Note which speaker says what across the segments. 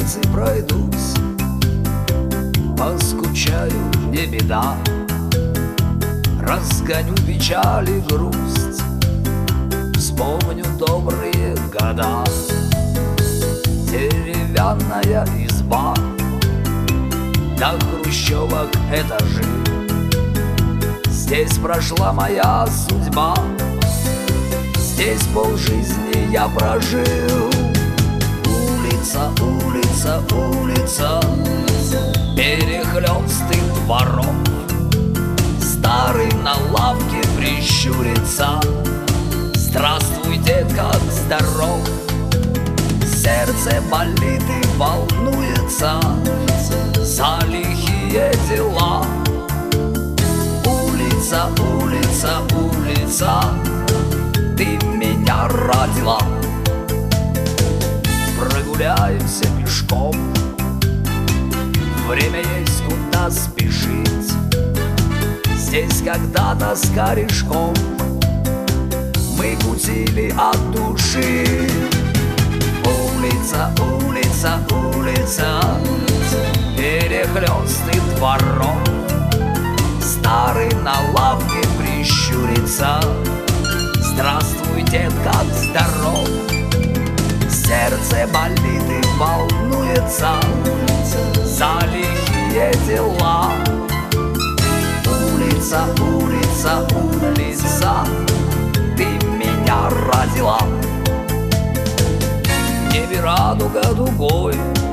Speaker 1: улице пройдусь, поскучаю, не беда, разгоню печаль и грусть, вспомню добрые года. Деревянная изба, до хрущевок этажи, здесь прошла моя судьба, здесь полжизни я прожил. Улица, улица, улица перехлёстых дворов, старый на лавке прищурится: здравствуй, дед, как здоров. Сердце болит и волнуется за лихие дела. Улица, улица, улица, ты меня родила. Прогуляемся пешком, время есть куда спешить. Здесь когда-то с корешком мы кутили от души. Улица, улица, улица перехлёстных дворов, старый на лавке прищурится: здравствуй, дед, как здоров. Сердце болит и волнуется за лихие дела. Улица, улица, улица, ты меня родила. В небе радуга дугой,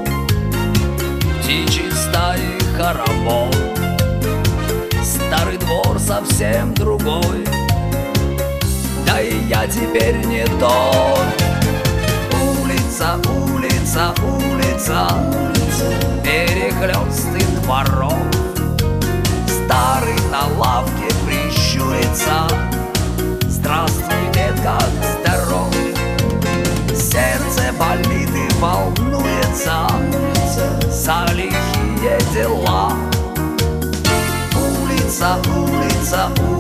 Speaker 1: птичьи стаи хоровод, старый двор совсем другой, да и я теперь не тот. Улица, улица, улица перехлёстных дворов, старый на лавке прищурится: здравствуй, дед, как здоров. Сердце болит и волнуется за лихие дела. Улица, улица, улица